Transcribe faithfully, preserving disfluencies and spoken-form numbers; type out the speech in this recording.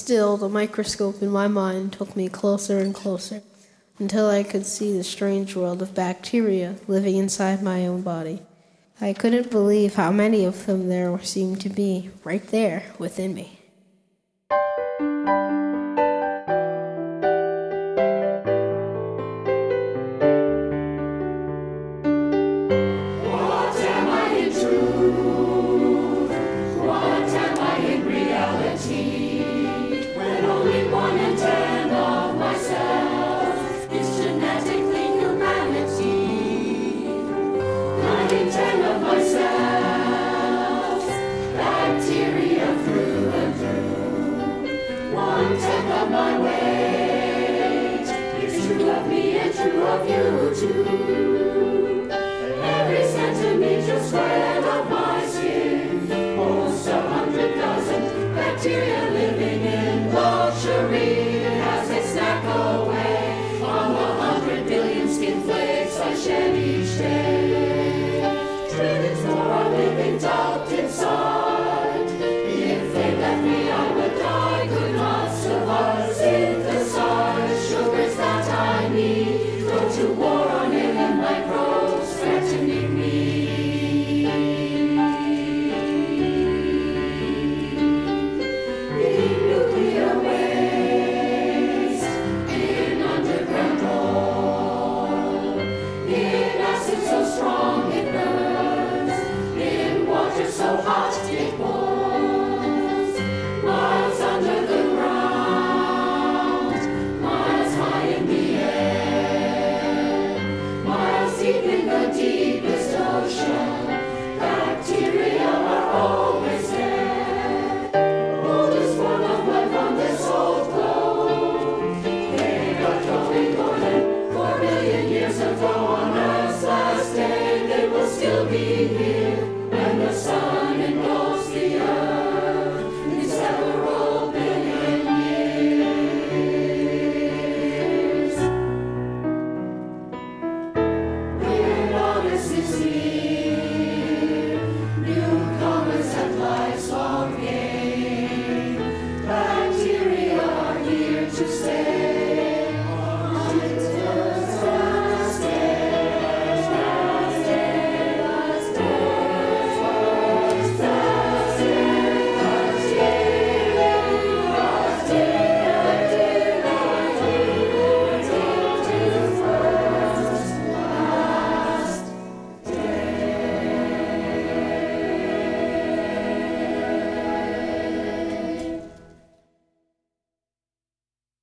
Still, the microscope in my mind took me closer and closer until I could see the strange world of bacteria living inside my own body. I couldn't believe how many of them there seemed to be, right there within me. Shed each day.